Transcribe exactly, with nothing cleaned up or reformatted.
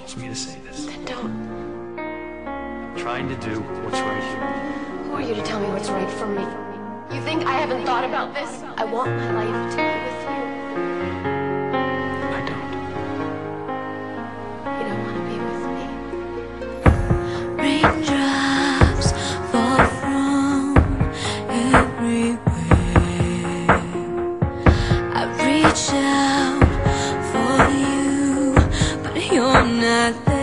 forced me to say this. Then don't. I'm trying to do what's right here. Who are you to tell me what's right for me? You think I haven't thought about this? I want my life to be with you. I don't. You don't want to be with me. Raindrops fall from everywhere. I reach out for you, but you're not there.